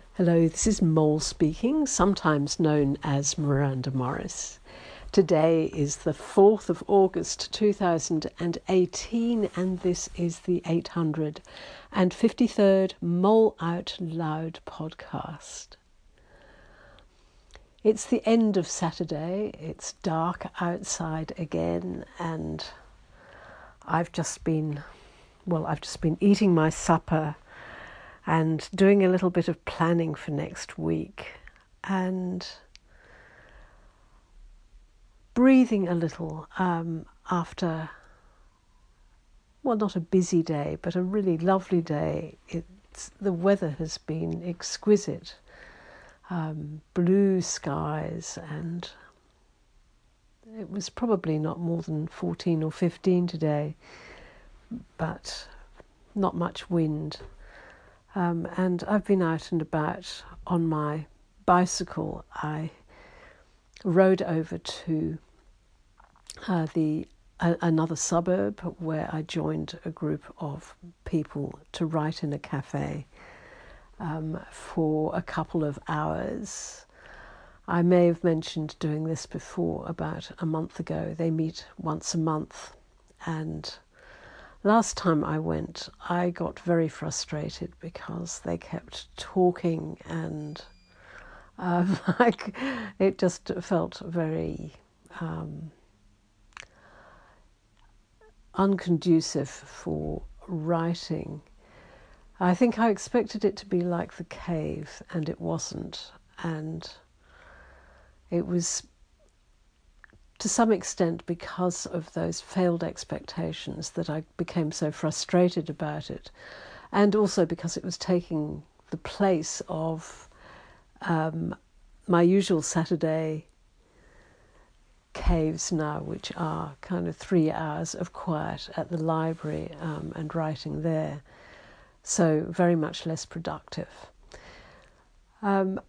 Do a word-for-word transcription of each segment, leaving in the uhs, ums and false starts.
Hello, this is Mole speaking, sometimes known as Miranda Morris. Today is the fourth of August two thousand eighteen, and this is the eight hundred fifty-third Mole Out Loud podcast. It's the end of Saturday, it's dark outside again, and I've just been, well, I've just been eating my supper and doing a little bit of planning for next week and breathing a little um, after, well, not a busy day, but a really lovely day. It's, the weather has been exquisite, um, blue skies, and it was probably not more than fourteen or fifteen today, but not much wind. Um, and I've been out and about on my bicycle. I rode over to uh, the uh, another suburb where I joined a group of people to write in a cafe um, for a couple of hours. I may have mentioned doing this before, about a month ago. They meet once a month, and last time I went, I got very frustrated because they kept talking, and um, like it just felt very um, unconducive for writing. I think I expected it to be like The Cave, and it wasn't. And it was, to some extent, because of those failed expectations that I became so frustrated about it, and also because it was taking the place of um, my usual Saturday caves now, which are kind of three hours of quiet at the library um, and writing there, so very much less productive. Um,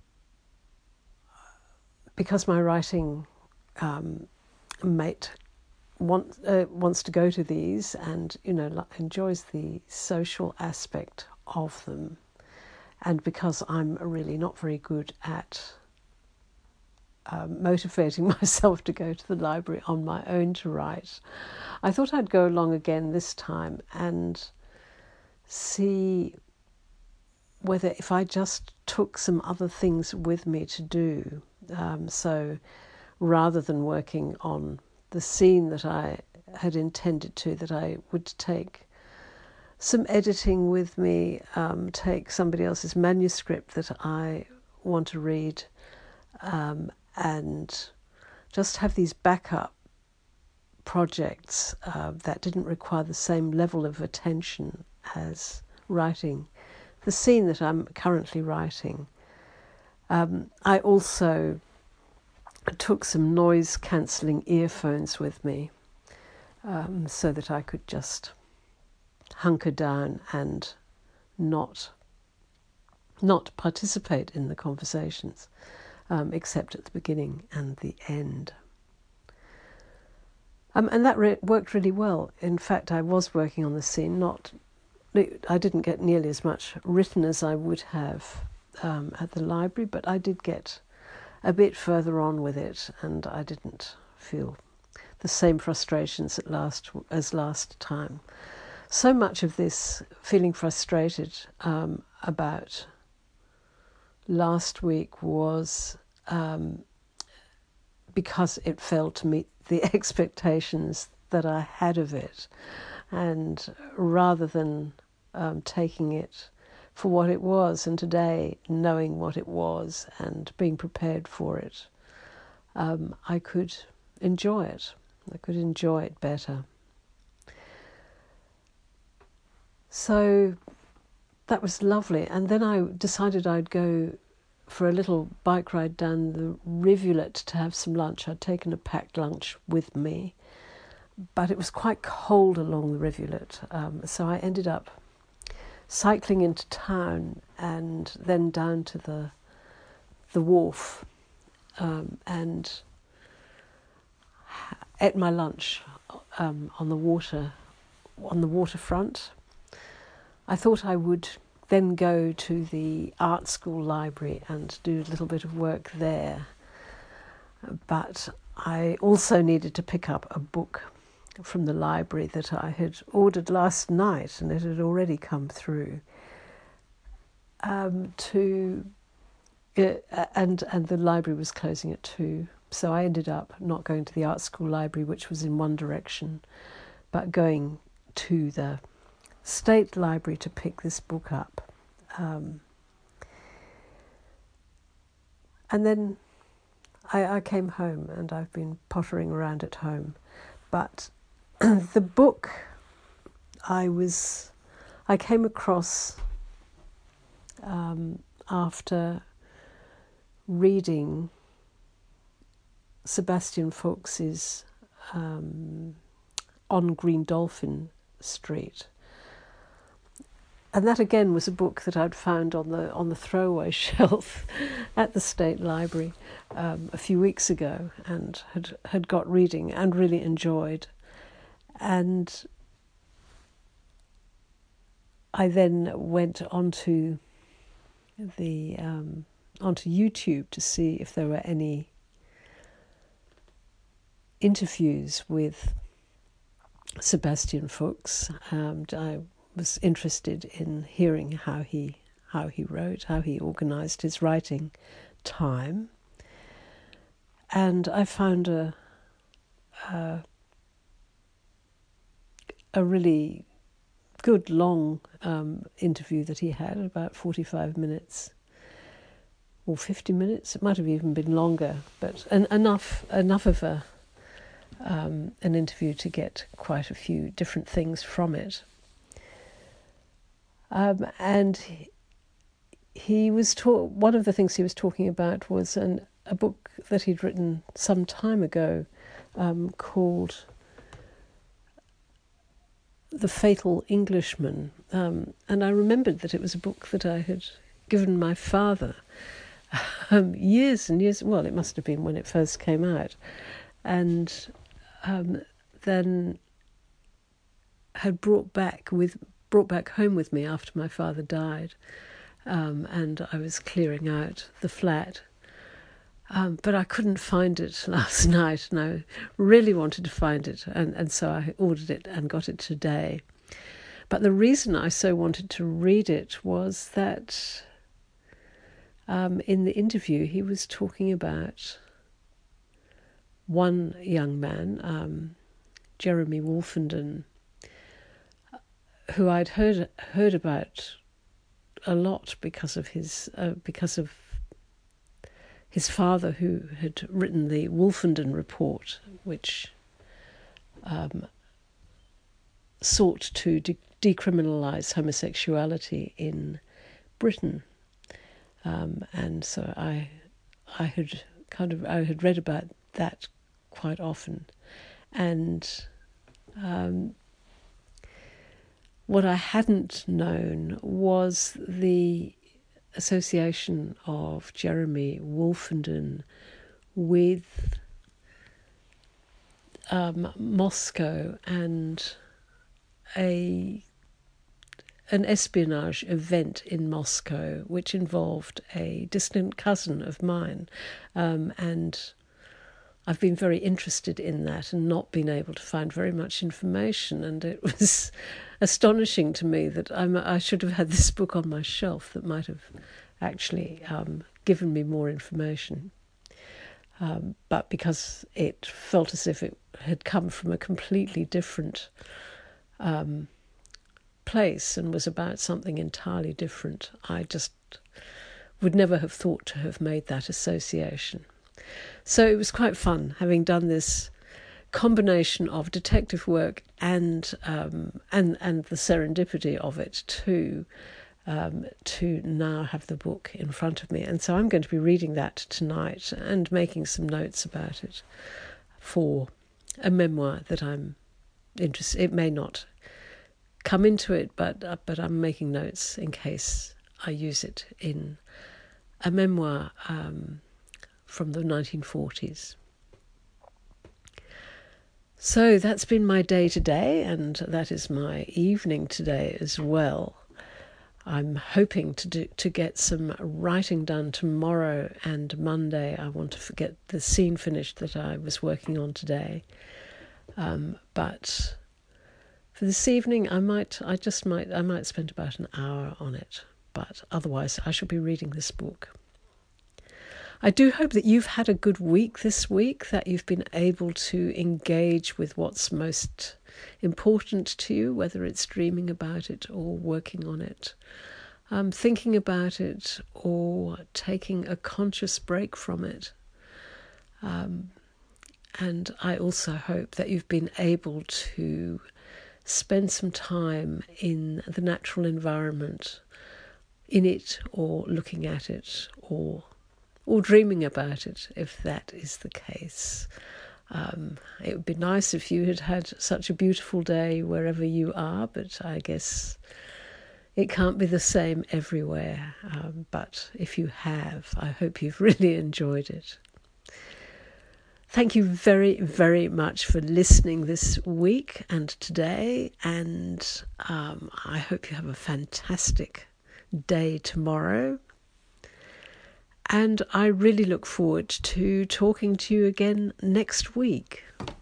because my writing um, mate want, uh, wants to go to these and, you know, enjoys the social aspect of them, and because I'm really not very good at um, motivating myself to go to the library on my own to write, I thought I'd go along again this time and see whether if I just took some other things with me to do. Um, so rather than working on the scene that I had intended to, that I would take some editing with me, um, take somebody else's manuscript that I want to read, um, and just have these backup projects uh, that didn't require the same level of attention as writing the scene that I'm currently writing. Um, I also took some noise-cancelling earphones with me um, so that I could just hunker down and not not participate in the conversations, um, except at the beginning and the end. Um, and that re- worked really well. In fact, I was working on the scene. Not, I didn't get nearly as much written as I would have um, at the library, but I did get a bit further on with it, and I didn't feel the same frustrations at last as last time. So much of this feeling frustrated um, about last week was um, because it failed to meet the expectations that I had of it, and rather than um, taking it for what it was, and today knowing what it was and being prepared for it, um, I could enjoy it. I could enjoy it better. So that was lovely. And then I decided I'd go for a little bike ride down the rivulet to have some lunch. I'd taken a packed lunch with me, but it was quite cold along the rivulet. Um, so I ended up cycling into town and then down to the the wharf um, and ate my lunch um, on the water, on the waterfront. I thought I would then go to the art school library and do a little bit of work there. But I also needed to pick up a book from the library that I had ordered last night, and it had already come through. Um, to uh, and and the library was closing at two, so I ended up not going to the art school library, which was in one direction, but going to the State Library to pick this book up. Um, and then I, I came home, and I've been pottering around at home. But the book I was, I came across um, after reading Sebastian Fuchs's um, On Green Dolphin Street. And that again was a book that I'd found on the on the throwaway shelf at the State Library um, a few weeks ago, and had had got reading and really enjoyed. And I then went onto the um, onto YouTube to see if there were any interviews with Sebastian Fuchs. Um, I was interested in hearing how he how he wrote, how he organised his writing time, and I found a a, a really good long um, interview that he had, about forty-five minutes or fifty minutes. It might have even been longer, but en- enough enough of a um, an interview to get quite a few different things from it. Um, and he, he was ta- one of the things he was talking about was an, a book that he'd written some time ago um, called The Fatal Englishman. Um, and I remembered that it was a book that I had given my father um, years and years, well, it must have been when it first came out, and um, then had brought back with brought back home with me after my father died, um, and I was clearing out the flat. Um, but I couldn't find it last night, and I really wanted to find it, and, and so I ordered it and got it today. But the reason I so wanted to read it was that um, in the interview he was talking about one young man, um, Jeremy Wolfenden, who I'd heard heard about a lot because of his uh, because of his father, who had written the Wolfenden Report, which um, sought to de- decriminalise homosexuality in Britain, um, and so I I had kind of I had read about that quite often, and um, what I hadn't known was the association of Jeremy Wolfenden with um, Moscow and a an espionage event in Moscow, which involved a distant cousin of mine, um, and I've been very interested in that and not been able to find very much information, and it was astonishing to me that I'm, I should have had this book on my shelf that might have actually um, given me more information. Um, but because it felt as if it had come from a completely different um, place and was about something entirely different, I just would never have thought to have made that association. So it was quite fun, having done this combination of detective work and um, and and the serendipity of it too, um, to now have the book in front of me. And so I'm going to be reading that tonight and making some notes about it for a memoir that I'm interested. It may not come into it, but uh, but I'm making notes in case I use it in a memoir Um, from the nineteen forties. So that's been my day today, and that is my evening today as well. I'm hoping to do to get some writing done tomorrow and Monday. I want to get the scene finished that I was working on today. Um, but for this evening, I might, I just might, I might spend about an hour on it. But otherwise, I shall be reading this book. I do hope that you've had a good week this week, that you've been able to engage with what's most important to you, whether it's dreaming about it or working on it, um, thinking about it or taking a conscious break from it. Um, and I also hope that you've been able to spend some time in the natural environment, in it or looking at it or or dreaming about it, if that is the case. Um, it would be nice if you had had such a beautiful day wherever you are, but I guess it can't be the same everywhere. Um, but if you have, I hope you've really enjoyed it. Thank you very, very much for listening this week and today, and um, I hope you have a fantastic day tomorrow. And I really look forward to talking to you again next week.